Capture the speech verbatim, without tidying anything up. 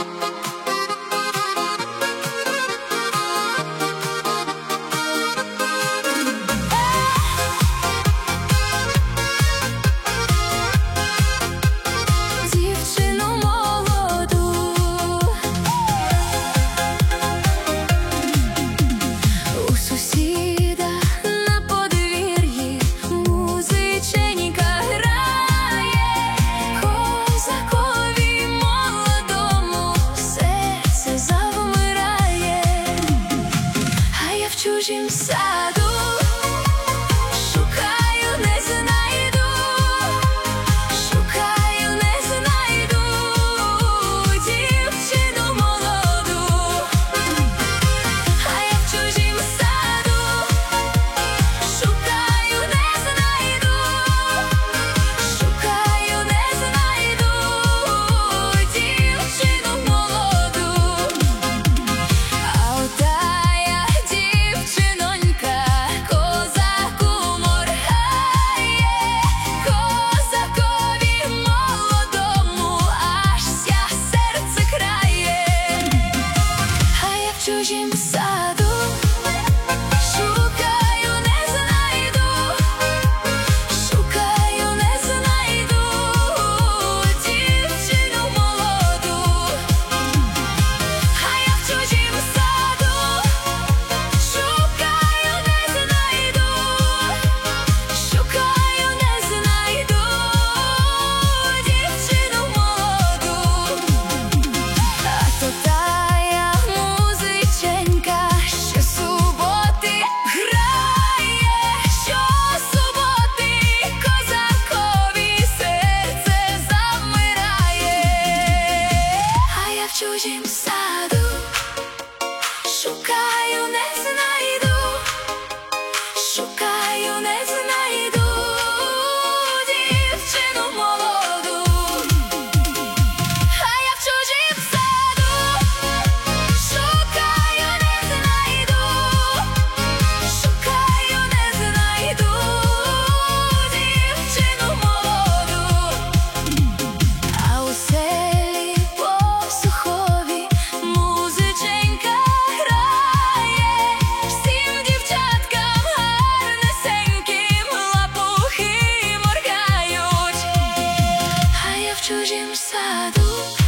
В чужім саду шукаю, не знайду, шукаю, не знайду дівчину молоду, а я в чужім саду шукаю, не знайду, шукаю, не знайду дівчину молоду, а отая дівчинонька козаку моргає, козакові молодому аж ся серце крає, а я в чужім саду шукаю, не знайду, шукаю, не знайду дівчину молоду, а я в чужім саду шукаю, не знайду, шукаю, не знайду дівчину молоду, а то тая музиченька щосуботи грає, щосуботи козакові серце завмирає, а я в чужім саду шукаю, не знайду, шукаю, не знайду дівчину молоду, а я в чужім саду шукаю, не знайду, шукаю, не знайду дівчину молоду, а у селі Посухові музиченька грає, всім дівчаткам гарнесеньким лапухи моргають, а я в чужім саду